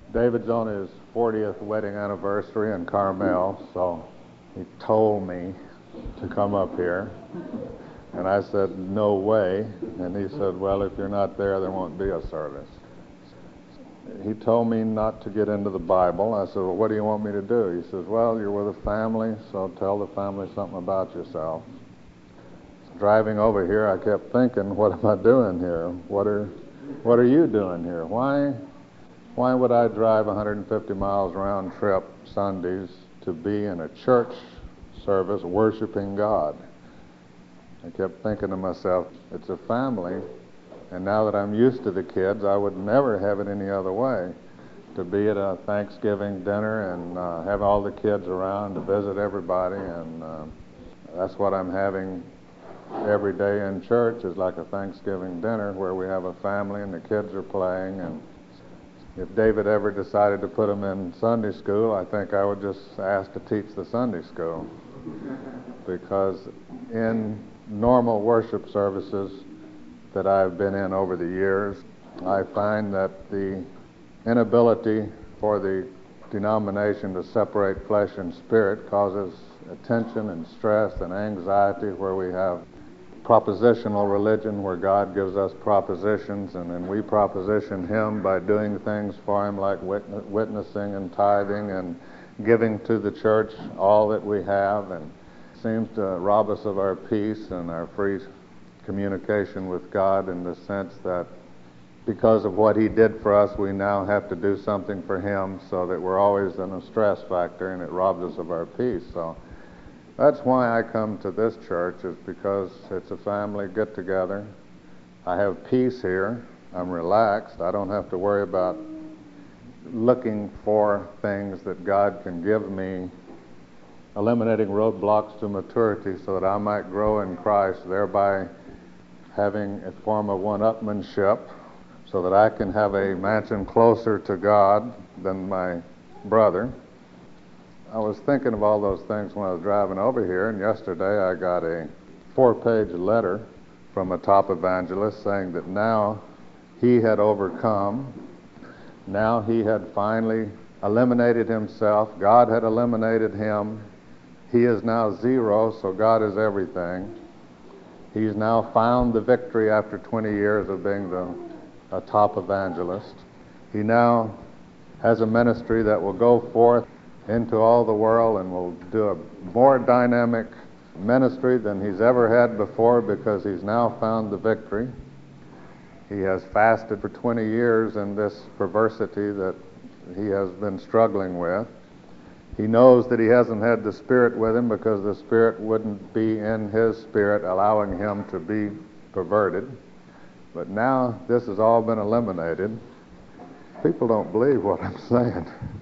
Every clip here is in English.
David's on his 40th wedding anniversary in Carmel, so he told me to come up here. And I said, no way. And he said, well, if you're not there, there won't be a service. He told me not to get into the Bible. I said, well, what do you want me to do? He says, well, you're with a family, so tell the family something about yourself. Driving over here, I kept thinking, what am I doing here? What are you doing here? Why would I drive 150 miles round trip Sundays to be in a church service worshiping God? I kept thinking to myself, it's a family, and now that I'm used to the kids, I would never have it any other way. To be at a Thanksgiving dinner and have all the kids around to visit everybody, and that's what I'm having every day in church, is like a Thanksgiving dinner where we have a family and the kids are playing. And if David ever decided to put them in Sunday school, I think I would just ask to teach the Sunday school. Because in normal worship services that I've been in over the years, I find that the inability for the denomination to separate flesh and spirit causes tension and stress and anxiety, where we have propositional religion where God gives us propositions and then we proposition Him by doing things for Him like witnessing and tithing and giving to the church all that we have, and it seems to rob us of our peace and our free communication with God, in the sense that because of what He did for us, we now have to do something for Him, so that we're always in a stress factor and it robs us of our peace. So that's why I come to this church, is because it's a family get-together. I have peace here. I'm relaxed. I don't have to worry about looking for things that God can give me, eliminating roadblocks to maturity so that I might grow in Christ, thereby having a form of one-upmanship so that I can have a mansion closer to God than my brother. I was thinking of all those things when I was driving over here, and yesterday I got a 4-page letter from a top evangelist saying that now he had overcome, now he had finally eliminated himself, God had eliminated him, he is now zero, so God is everything. He's now found the victory after 20 years of being a top evangelist. He now has a ministry that will go forth into all the world and will do a more dynamic ministry than he's ever had before, because he's now found the victory. He has fasted for 20 years in this perversity that he has been struggling with. He knows that he hasn't had the Spirit with him, because the Spirit wouldn't be in his spirit, allowing him to be perverted. But now this has all been eliminated. People don't believe what I'm saying.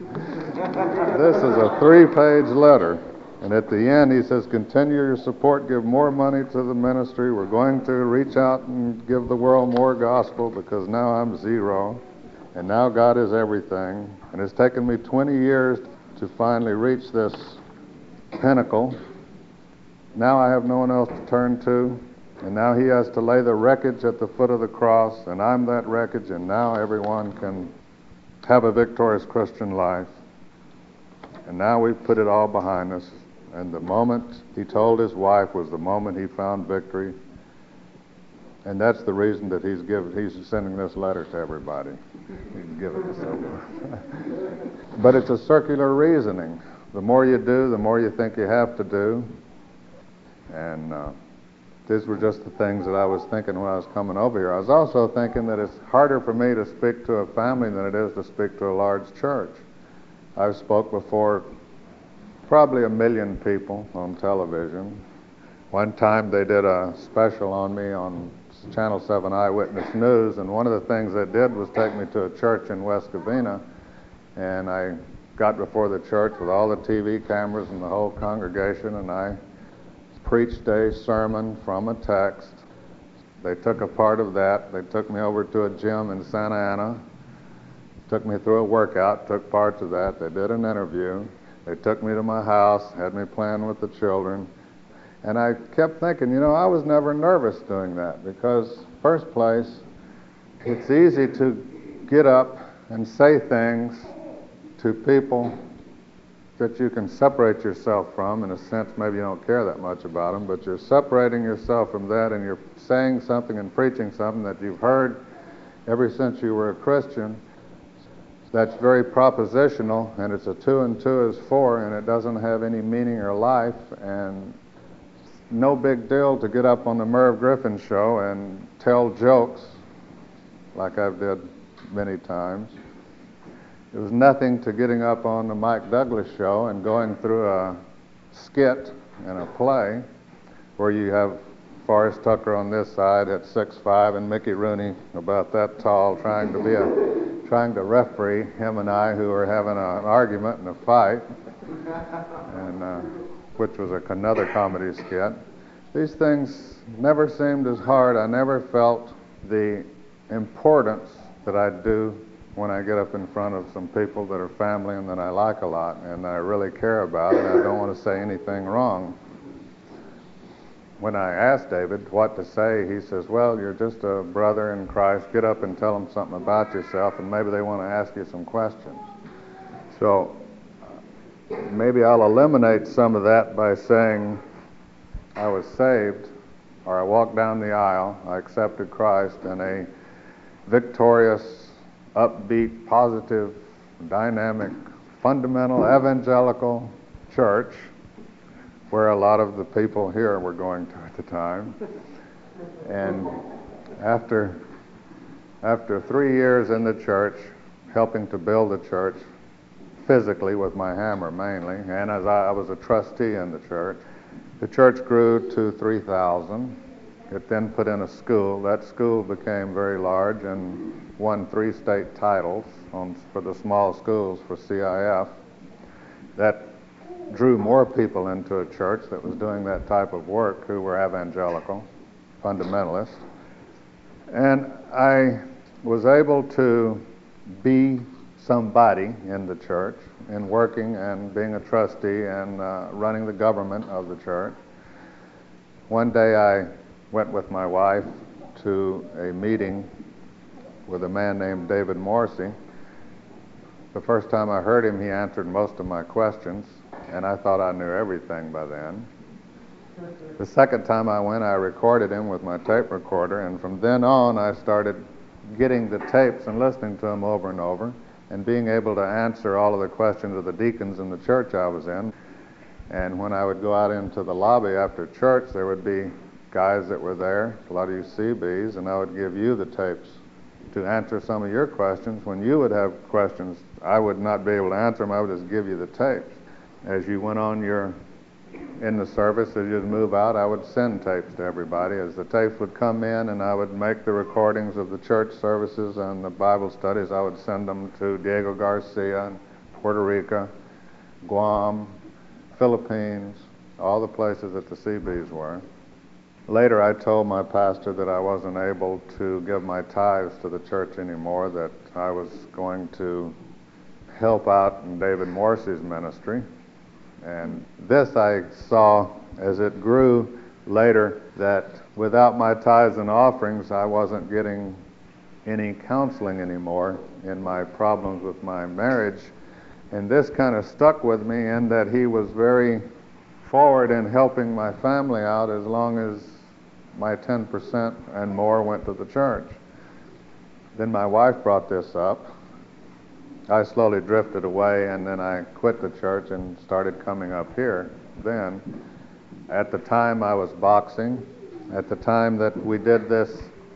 This is a 3-page letter, and at the end he says, continue your support, give more money to the ministry. We're going to reach out and give the world more gospel, because now I'm zero, and now God is everything. And it's taken me 20 years to finally reach this pinnacle. Now I have no one else to turn to, and now he has to lay the wreckage at the foot of the cross, and I'm that wreckage, and now everyone can have a victorious Christian life. And now we've put it all behind us, and the moment he told his wife was the moment he found victory. And that's the reason that he's sending this letter to everybody. He can give it to someone. But it's a circular reasoning. The more you do, the more you think you have to do. And these were just the things that I was thinking when I was coming over here. I was also thinking that it's harder for me to speak to a family than it is to speak to a large church. I've spoke before probably 1 million people on television. One time they did a special on me on Channel 7 Eyewitness News, and one of the things they did was take me to a church in West Covina, and I got before the church with all the TV cameras and the whole congregation, and I preached a sermon from a text. They took a part of that. They took me over to a gym in Santa Ana, took me through a workout, took parts of that. They did an interview. They took me to my house, had me playing with the children. And I kept thinking, I was never nervous doing that, because, first place, it's easy to get up and say things to people that you can separate yourself from. In a sense, maybe you don't care that much about them, but you're separating yourself from that, and you're saying something and preaching something that you've heard ever since you were a Christian. That's very propositional, and it's a 2 and 2 is 4, and it doesn't have any meaning or life, and no big deal to get up on the Merv Griffin show and tell jokes like I've did many times. It was nothing to getting up on the Mike Douglas show and going through a skit and a play where you have Forrest Tucker on this side at 6'5" and Mickey Rooney about that tall trying to referee him and I, who were having an argument and a fight, and which was another comedy skit. These things never seemed as hard. I never felt the importance that I do when I get up in front of some people that are family and that I like a lot and I really care about, and I don't want to say anything wrong. When I asked David what to say, he says, well, you're just a brother in Christ. Get up and tell them something about yourself, and maybe they want to ask you some questions. So maybe I'll eliminate some of that by saying I was saved, or I walked down the aisle, I accepted Christ in a victorious, upbeat, positive, dynamic, fundamental, evangelical church where a lot of the people here were going to at the time. And after 3 years in the church, helping to build the church physically with my hammer mainly, and as I was a trustee in the church grew to 3,000. It then put in a school. That school became very large and won 3 state titles for the small schools for CIF. That drew more people into a church that was doing that type of work who were evangelical, fundamentalists. And I was able to be somebody in the church in working and being a trustee and running the government of the church. One day I went with my wife to a meeting with a man named David Morsi. The first time I heard him, he answered most of my questions, and I thought I knew everything by then. The second time I went, I recorded him with my tape recorder, and from then on I started getting the tapes and listening to them over and over and being able to answer all of the questions of the deacons in the church I was in. And when I would go out into the lobby after church, there would be guys that were there, a lot of you CBs, and I would give you the tapes to answer some of your questions. When you would have questions, I would not be able to answer them. I would just give you the tapes. As you went on in the service, as you'd move out, I would send tapes to everybody. As the tapes would come in and I would make the recordings of the church services and the Bible studies, I would send them to Diego Garcia in Puerto Rico, Guam, Philippines, all the places that the CBs were. Later, I told my pastor that I wasn't able to give my tithes to the church anymore, that I was going to help out in David Morsi's ministry. And this I saw as it grew later, that without my tithes and offerings, I wasn't getting any counseling anymore in my problems with my marriage. And this kind of stuck with me in that he was very forward in helping my family out as long as my 10% and more went to the church. Then my wife brought this up. I slowly drifted away, and then I quit the church and started coming up here. Then, at the time I was boxing, at the time that we did this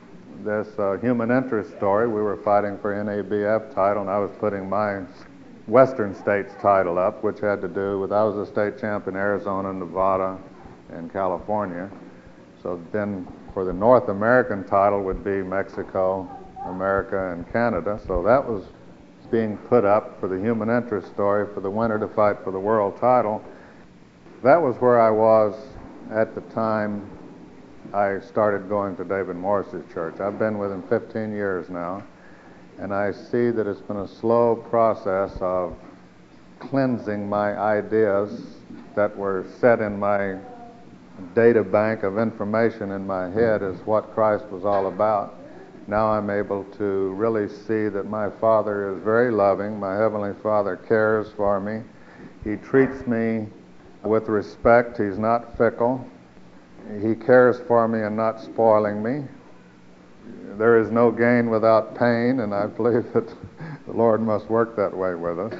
human interest story, we were fighting for NABF title, and I was putting my Western States title up, which had to do with, I was a state champ in Arizona, Nevada, and California. So then for the North American title would be Mexico, America, and Canada. So that was being put up for the human interest story for the winner to fight for the world title. That was where I was at the time I started going to David Morsi's church. I've been with him 15 years now, and I see that it's been a slow process of cleansing my ideas that were set in my data bank of information in my head as what Christ was all about. now I'm able to really see that my Father is very loving. My Heavenly Father cares for me. He treats me with respect. He's not fickle. He cares for me and not spoiling me. There is no gain without pain, and I believe that the Lord must work that way with us.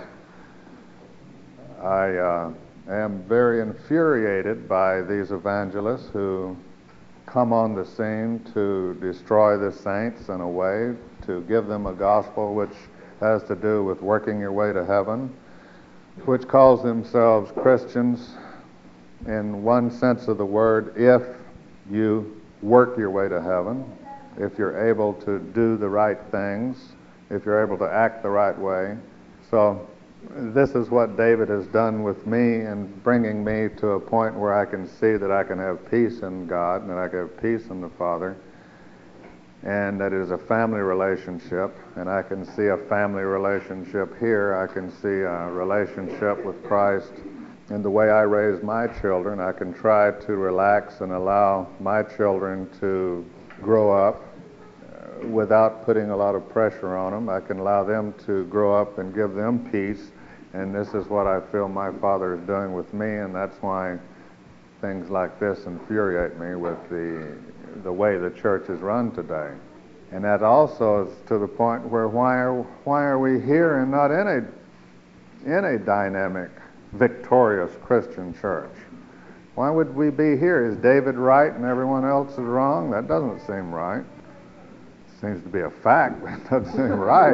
I am very infuriated by these evangelists who come on the scene to destroy the saints in a way, to give them a gospel which has to do with working your way to heaven, which calls themselves Christians in one sense of the word, if you work your way to heaven, if you're able to do the right things, if you're able to act the right way. So this is what David has done with me in bringing me to a point where I can see that I can have peace in God and that I can have peace in the Father, and that it is a family relationship, and I can see a family relationship here. I can see a relationship with Christ in the way I raise my children. I can try to relax and allow my children to grow up without putting a lot of pressure on them. I can allow them to grow up and give them peace, and this is what I feel my Father is doing with me, and that's why things like this infuriate me with the way the church is run today. And that also is to the point where why are we here and not in a dynamic, victorious Christian church? Why would we be here? Is David right and everyone else is wrong? That doesn't seem right. Seems to be a fact, but it doesn't seem right.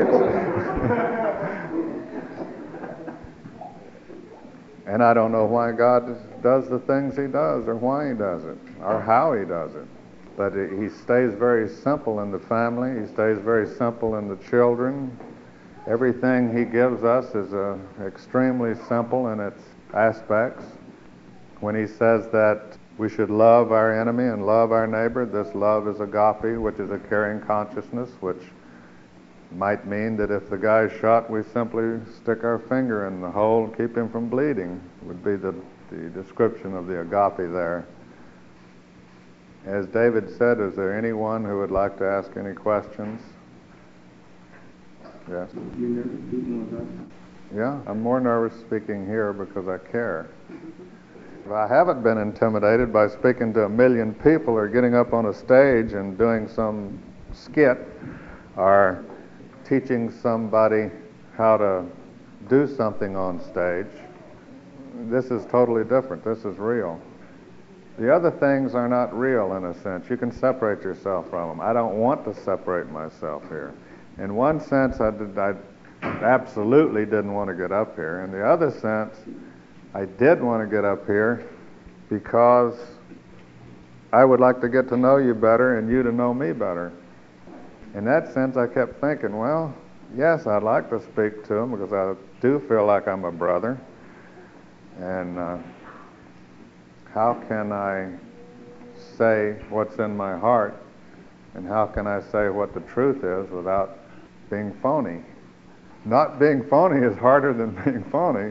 And I don't know why God does the things He does, or why He does it, or how He does it. But He stays very simple in the family. He stays very simple in the children. Everything He gives us is extremely simple in its aspects. When He says that we should love our enemy and love our neighbor, this love is agape, which is a caring consciousness, which might mean that if the guy's shot, we simply stick our finger in the hole, keep him from bleeding, would be the description of the agape there. As David said, is there anyone who would like to ask any questions? Yes? You're nervous speaking with us? Yeah, I'm more nervous speaking here because I care. I haven't been intimidated by speaking to 1 million people or getting up on a stage and doing some skit or teaching somebody how to do something on stage. This is totally different. This is real. The other things are not real in a sense. You can separate yourself from them. I don't want to separate myself here. In one sense, I absolutely didn't want to get up here. In the other sense, I did want to get up here because I would like to get to know you better and you to know me better. In that sense, I kept thinking, well, yes, I'd like to speak to him because I do feel like I'm a brother. And how can I say what's in my heart, and how can I say what the truth is without being phony? Not being phony is harder than being phony.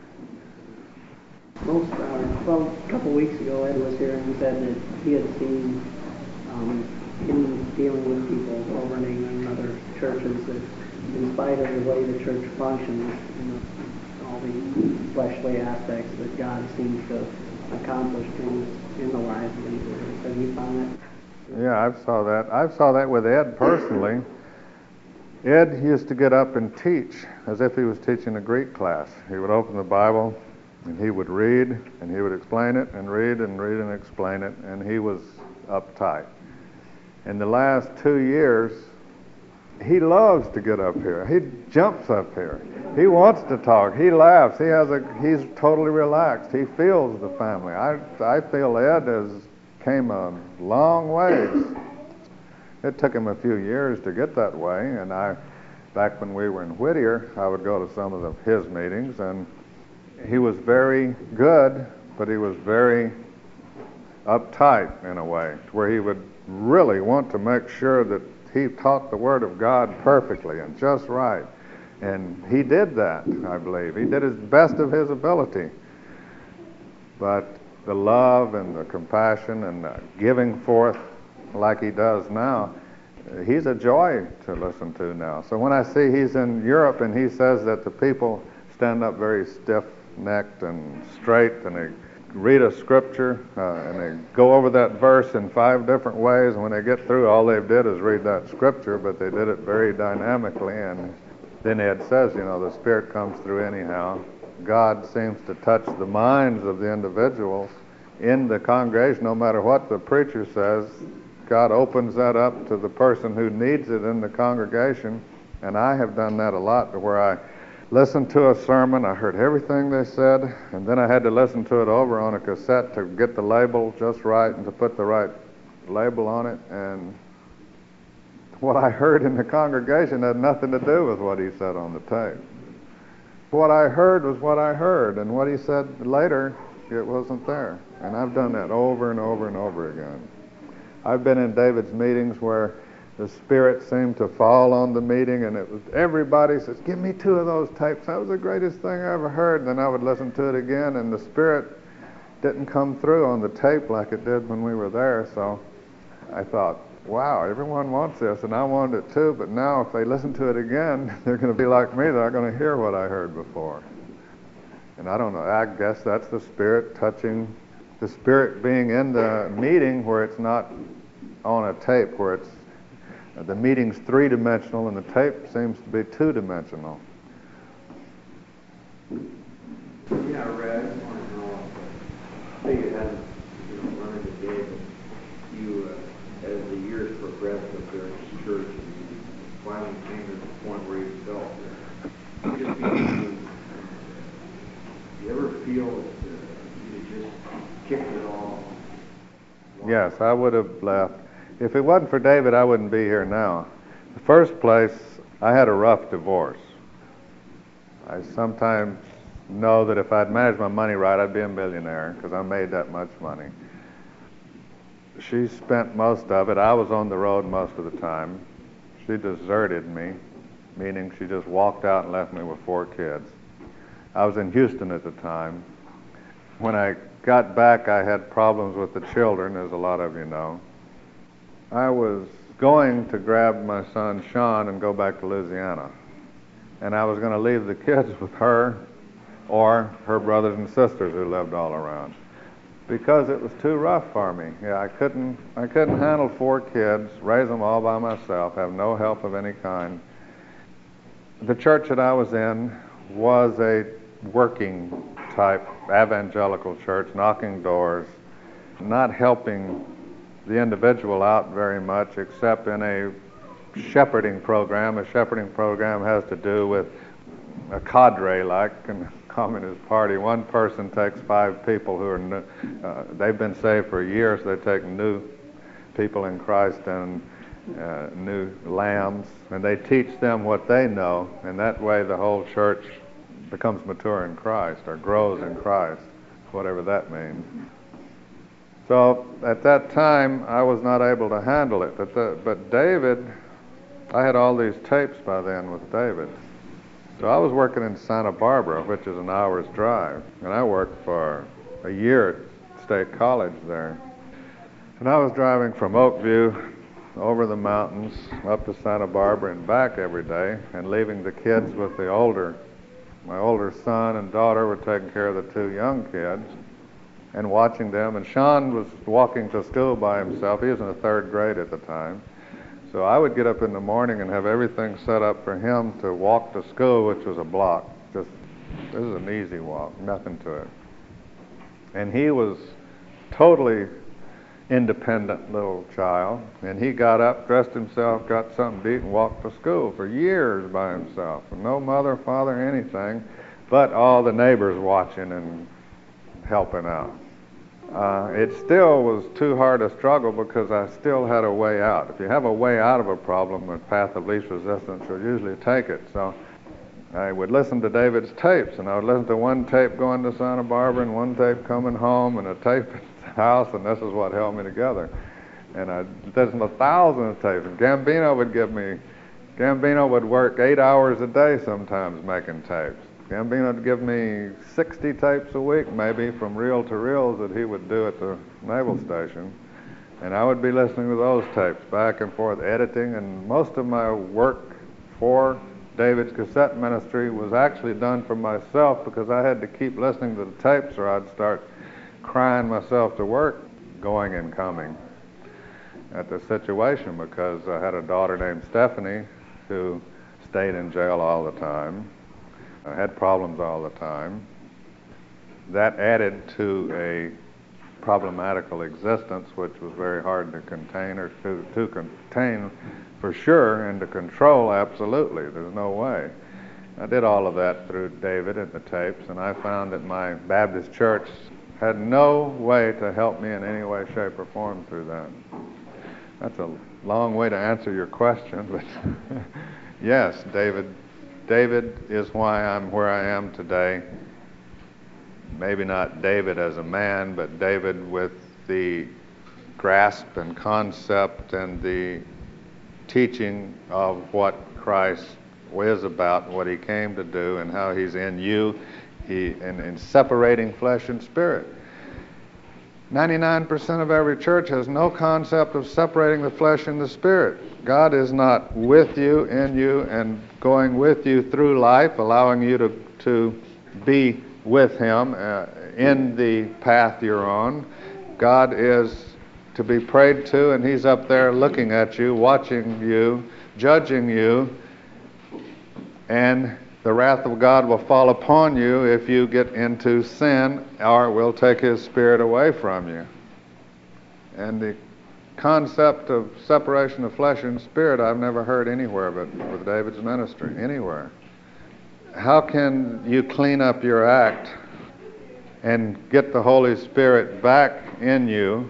Well, a couple of weeks ago, Ed was here and he said that he had seen in dealing with people over in England and other churches that in spite of the way the church functions, all the fleshly aspects, that God seems to accomplish things in the lives of individuals. Have you found that? Yeah, I saw that with Ed personally. Ed used to get up and teach as if he was teaching a Greek class. He would open the Bible and he would read and he would explain it and read and explain it, and he was uptight. In the last 2 years, he loves to get up here. He jumps up here. He wants to talk. He laughs. He's totally relaxed. He feels the family. I feel Ed came a long ways. It took him a few years to get that way, and back when we were in Whittier, I would go to some of his meetings, and he was very good, but he was very uptight in a way, where he would really want to make sure that he taught the Word of God perfectly and just right. And he did that, I believe. He did his best of his ability. But the love and the compassion and the giving forth like he does now, he's a joy to listen to now. So when I see he's in Europe and he says that the people stand up very stiff-necked and straight, and they read a scripture and they go over that verse in 5 different ways, and when they get through, all they did is read that scripture, but they did it very dynamically. And then Ed says, the Spirit comes through anyhow. God seems to touch the minds of the individuals in the congregation. No matter what the preacher says, God opens that up to the person who needs it in the congregation. And I have done that a lot, to where I listened to a sermon, I heard everything they said, and then I had to listen to it over on a cassette to get the label just right and to put the right label on it. And what I heard in the congregation had nothing to do with what he said on the tape. What I heard was what I heard, and what he said later, it wasn't there. And I've done that over and over and over again. I've been in David's meetings where the Spirit seemed to fall on the meeting, and it was everybody says, "Give me 2 of those tapes. That was the greatest thing I ever heard." And then I would listen to it again, and the Spirit didn't come through on the tape like it did when we were there. So I thought, wow, everyone wants this, and I wanted it too, but now if they listen to it again, they're going to be like me. They're not going to hear what I heard before. And I don't know, I guess that's the Spirit touching, the Spirit being in the meeting where it's not on a tape, where it's the meeting's 3-dimensional and the tape seems to be 2-dimensional. Yeah, Ray, I just want to know, I think it hasn't, run into David. You, as the years progressed with their church, and you finally came to the point where you felt that you just do you ever feel that you just kicked it all? Yes, I would have left. If it wasn't for David, I wouldn't be here now. In the first place, I had a rough divorce. I sometimes know that if I'd managed my money right, I'd be a millionaire, because I made that much money. She spent most of it. I was on the road most of the time. She deserted me, meaning she just walked out and left me with 4 kids. I was in Houston at the time. When I got back, I had problems with the children, as a lot of you know. I was going to grab my son Sean and go back to Louisiana. And I was going to leave the kids with her or her brothers and sisters who lived all around, because it was too rough for me. Yeah, I couldn't handle 4 kids, raise them all by myself, have no help of any kind. The church that I was in was a working type evangelical church, knocking doors, not helping the individual out very much, except in a shepherding program. A shepherding program has to do with a cadre, like in the Communist Party. One person takes 5 people who are new, they've been saved for years. They take new people in Christ and new lambs, and they teach them what they know, and that way the whole church becomes mature in Christ, or grows in Christ, whatever that means. So at that time, I was not able to handle it. But David, I had all these tapes by then with David. So I was working in Santa Barbara, which is an hour's drive, and I worked for a year at State College there. And I was driving from Oakview over the mountains up to Santa Barbara and back every day, and leaving the kids with my older son and daughter were taking care of the 2 young kids and watching them. And Sean was walking to school by himself. He was in the 3rd grade at the time. So I would get up in the morning and have everything set up for him to walk to school, which was a block. This is an easy walk, nothing to it. And he was totally independent little child. And he got up, dressed himself, got something to eat, and walked to school for years by himself. With no mother, father, anything, but all the neighbors watching and helping out. It still was too hard a struggle, because I still had a way out. If you have a way out of a problem, the path of least resistance, you'll usually take it. So I would listen to David's tapes, and I would listen to one tape going to Santa Barbara and one tape coming home and a tape at the house, and this is what held me together. And I listened to thousands of tapes. And Gambino would work 8 hours a day sometimes making tapes. Gambino would give me 60 tapes a week, maybe, from reel to reels that he would do at the naval station. And I would be listening to those tapes back and forth, editing, and most of my work for David's cassette ministry was actually done for myself because I had to keep listening to the tapes or I'd start crying myself to work, going and coming at the situation, because I had a daughter named Stephanie who stayed in jail all the time. I had problems all the time. That added to a problematical existence, which was very hard to contain, or to contain for sure, and to control absolutely. There's no way. I did all of that through David and the tapes, and I found that my Baptist church had no way to help me in any way, shape, or form through that. That's a long way to answer your question, but yes, David is why I'm where I am today. Maybe not David as a man, but David with the grasp and concept and the teaching of what Christ is about, what he came to do, and how he's in you, in separating flesh and spirit. 99% of every church has no concept of separating the flesh and the spirit. God is not with you, in you, and going with you through life, allowing you to be with him in the path you're on. God is to be prayed to, and he's up there looking at you, watching you, judging you, and the wrath of God will fall upon you if you get into sin, or will take his spirit away from you. And the concept of separation of flesh and spirit I've never heard anywhere but with David's ministry, anywhere. How can you clean up your act and get the Holy Spirit back in you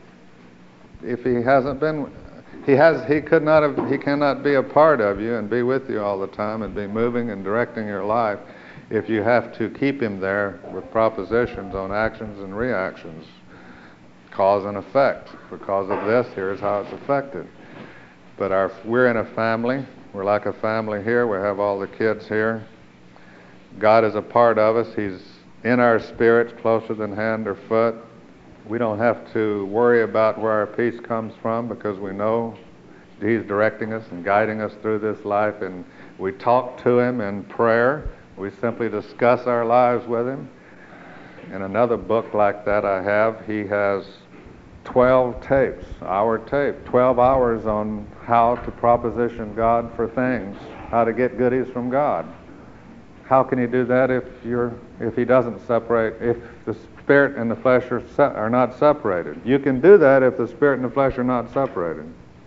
if he hasn't been? He cannot be a part of you and be with you all the time and be moving and directing your life if you have to keep him there with propositions on actions and reactions, cause and effect. Because of this, here's how it's affected. But we're in a family. We're like a family here. We have all the kids here. God is a part of us. He's in our spirits, closer than hand or foot. We don't have to worry about where our peace comes from because we know he's directing us and guiding us through this life. And we talk to him in prayer. We simply discuss our lives with him. In another book like that I have, he has 12 tapes, 12 hours on how to proposition God for things, how to get goodies from God. How can you do that if he doesn't separate, if the spirit and the flesh are not separated? You can do that if the spirit and the flesh are not separated.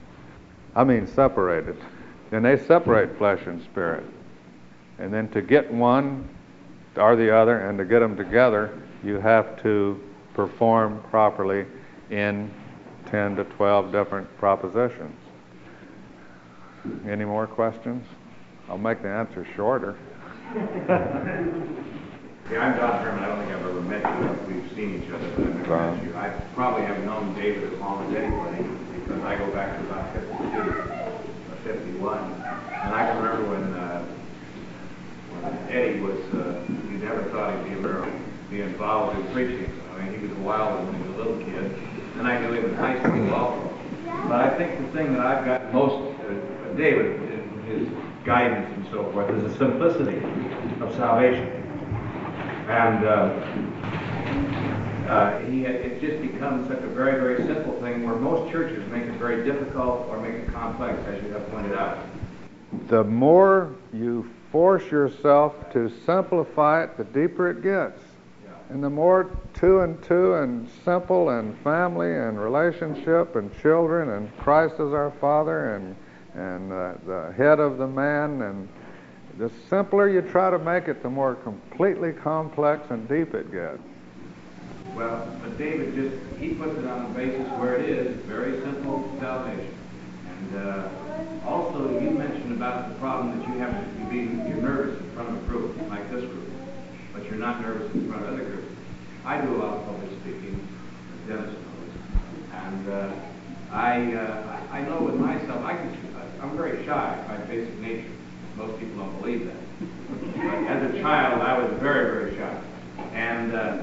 Separated. Then they separate flesh and spirit. And then to get one or the other and to get them together, you have to perform properly in 10 to 12 different propositions. Any more questions? I'll make the answer shorter. Yeah, I'm Don Herman. I don't think I've ever met you. We've seen each other, but I've never met you. I probably have known David as long as anybody because I go back to about 52 or 51. And I can remember when Eddie was, you never thought he'd be involved in preaching. I mean, he was wild when he was a little kid. And I knew him in high school also. But I think the thing that I've got most David, in his guidance and so forth, is the simplicity of salvation. And it just becomes such a very, very simple thing where most churches make it very difficult or make it complex, as you have pointed out. The more you force yourself to simplify it, the deeper it gets. And the more two and simple and family and relationship and children and Christ as our Father and the head of the man, and the simpler you try to make it, the more completely complex and deep it gets. Well, but David he puts it on the basis where it is, very simple salvation. And also you mentioned about the problem that you're nervous in front of a group like this group, but you're not nervous in front of other groups. I do a lot of public speaking, as Dennis knows, and I know with myself, I'm very shy by basic nature. Most people don't believe that. But as a child, I was very, very shy. And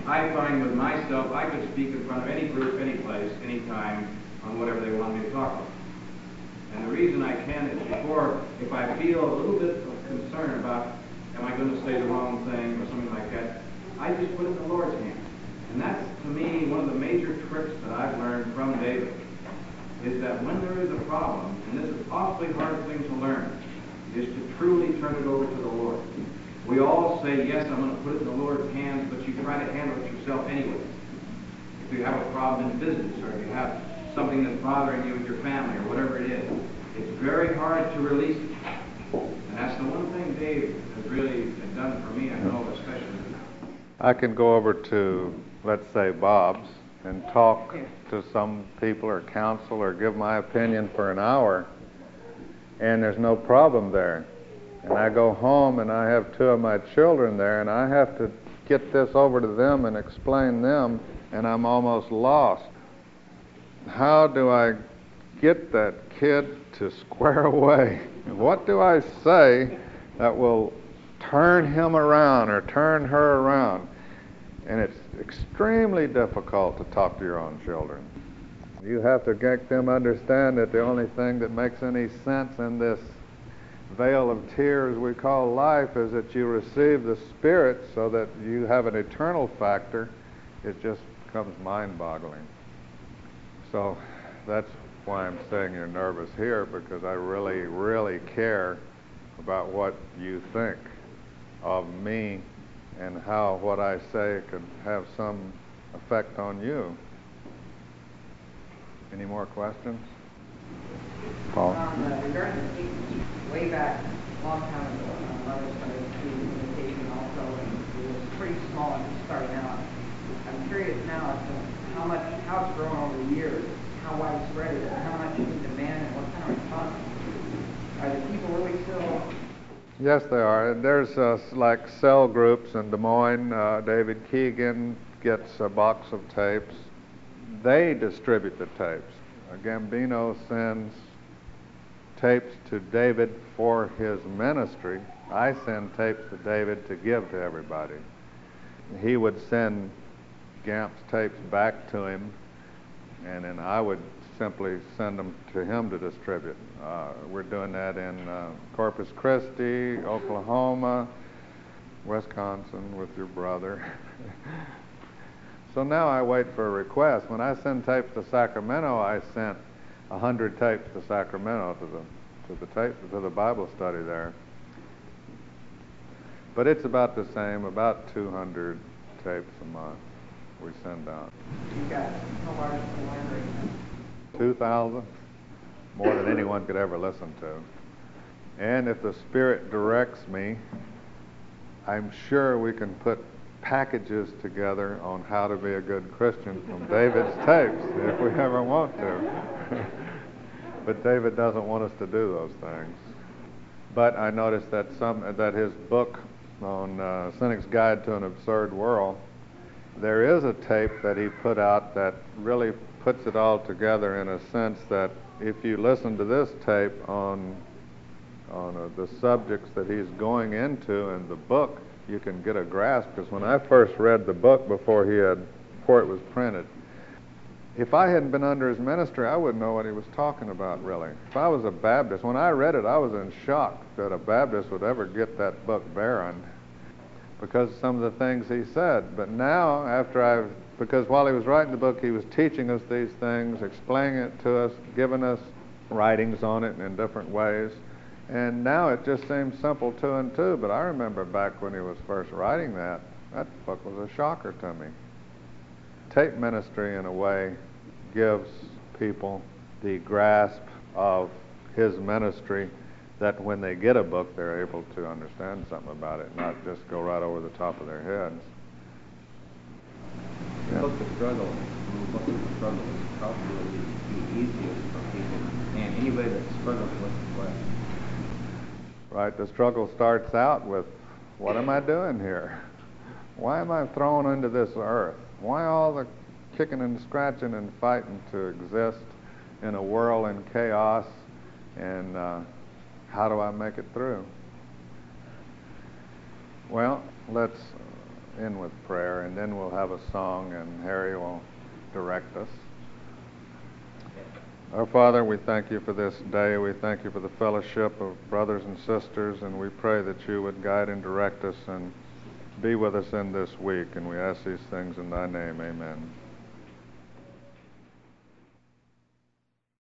I find with myself, I could speak in front of any group, any place, any time, on whatever they want me to talk about. And the reason I can is before, if I feel a little bit of concern about, am I going to say the wrong thing or something like that, I just put it in the Lord's hands. And that's, to me, one of the major tricks that I've learned from David, is that when there is a problem, and this is an awfully hard thing to learn, is to truly turn it over to the Lord. We all say, yes, I'm going to put it in the Lord's hands, but you try to handle it yourself anyway. If you have a problem in business, or if you have something that's bothering you with your family, or whatever it is, it's very hard to release it. And that's the one thing Dave has really done for me, I know, especially. I can go over to, let's say, Bob's and talk to some people or counsel or give my opinion for an hour, and there's no problem there. And I go home and I have two of my children there, and I have to get this over to them and explain them, and I'm almost lost. How do I get that kid to square away? What do I say that will turn him around or turn her around? And it's extremely difficult to talk to your own children. You have to make them understand that the only thing that makes any sense in this veil of tears we call life is that you receive the Spirit so that you have an eternal factor. It just becomes mind-boggling. So that's why I'm saying you're nervous here, because I really, really care about what you think of me and how what I say could have some effect on you. Any more questions? Paul? Regarding the teaching, way back a long time ago, my mother started doing meditation also, and it was pretty small and just starting out. I'm curious now as to how it's grown over the years, how widespread it is, and how much it's in demand, and what kind of response. Are the people really still... Yes, they are. There's like cell groups in Des Moines. David Keegan gets a box of tapes. They distribute the tapes. Gambino sends tapes to David for his ministry. I send tapes to David to give to everybody. He would send Gamp's tapes back to him, and then I would simply send them to him to distribute. We're doing that in Corpus Christi, Oklahoma, Wisconsin with your brother. So now I wait for a request. When I send tapes to Sacramento, I sent 100 tapes to Sacramento to the Bible study there. But it's about the same, about 200 tapes a month we send out. You got how large is the library? 2,000, more than anyone could ever listen to. And if the Spirit directs me, I'm sure we can put packages together on how to be a good Christian from David's tapes, if we ever want to. But David doesn't want us to do those things. But I noticed that his book on Cynic's Guide to an Absurd World, there is a tape that he put out that really puts it all together in a sense that if you listen to this tape on the subjects that he's going into in the book, you can get a grasp. Because when I first read the book before it was printed, if I hadn't been under his ministry, I wouldn't know what he was talking about, really. If I was a Baptist, when I read it, I was in shock that a Baptist would ever get that book barren because of some of the things he said. But now, because while he was writing the book, he was teaching us these things, explaining it to us, giving us writings on it in different ways. And now it just seems simple 2 and 2, but I remember back when he was first writing that book was a shocker to me. Tape ministry, in a way, gives people the grasp of his ministry that when they get a book, they're able to understand something about it, not just go right over the top of their heads. The book of struggle, is probably the easiest for people, and anybody that's struggling with the flesh. Right, the struggle starts out with, what am I doing here? Why am I thrown into this earth? Why all the kicking and scratching and fighting to exist in a world in chaos, and how do I make it through? Well, let's in with prayer, and then we'll have a song, and Harry will direct us. Our Father, we thank you for this day. We thank you for the fellowship of brothers and sisters, and we pray that you would guide and direct us and be with us in this week. And we ask these things in thy name. Amen.